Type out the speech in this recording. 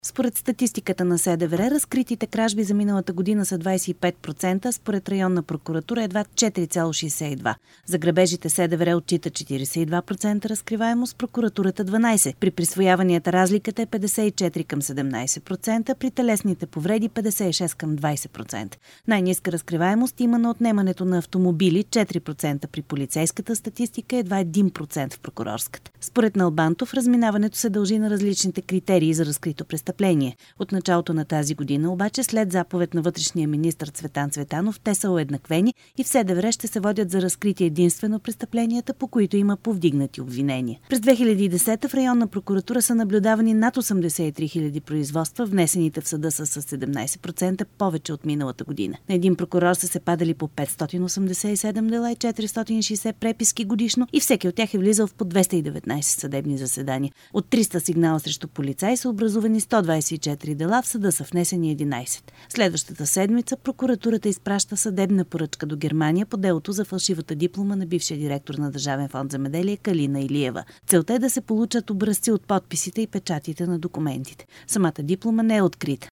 Според статистиката на СДВР, разкритите кражби за миналата година са 25%, според районна прокуратура едва 4,62%. За грабежите СДВР отчита 42% разкриваемост, прокуратурата 12%. При присвояванията разликата е 54 към 17%, при телесните повреди 56 към 20%. Най-ниска разкриваемост има на отнемането на автомобили 4%, при полицейската статистика едва 1% в прокурорската. Според Налбантов, разминаването се дължи на различните критерии за разкрито престъпление. От началото на тази година обаче, след заповед на вътрешния министър Цветан Цветанов, те са уеднаквени и в СДВР ще се водят за разкритие единствено престъпленията, по които има повдигнати обвинения. През 2010 в районна прокуратура са наблюдавани над 83 000 производства, внесените в съда са с 17% повече от миналата година. На един прокурор са се падали по 587 дела и 460 преписки годишно и всеки от тях е влизал в по 219 съдебни заседания. От 300 сигнала срещу полицаи са образувани 124 дела, в съда са внесени 11. Следващата седмица прокуратурата изпраща съдебна поръчка до Германия по делото за фалшивата диплома на бившия директор на Държавен фонд земеделие Калина Илиева. Целта е да се получат образци от подписите и печатите на документите. Самата диплома не е открита.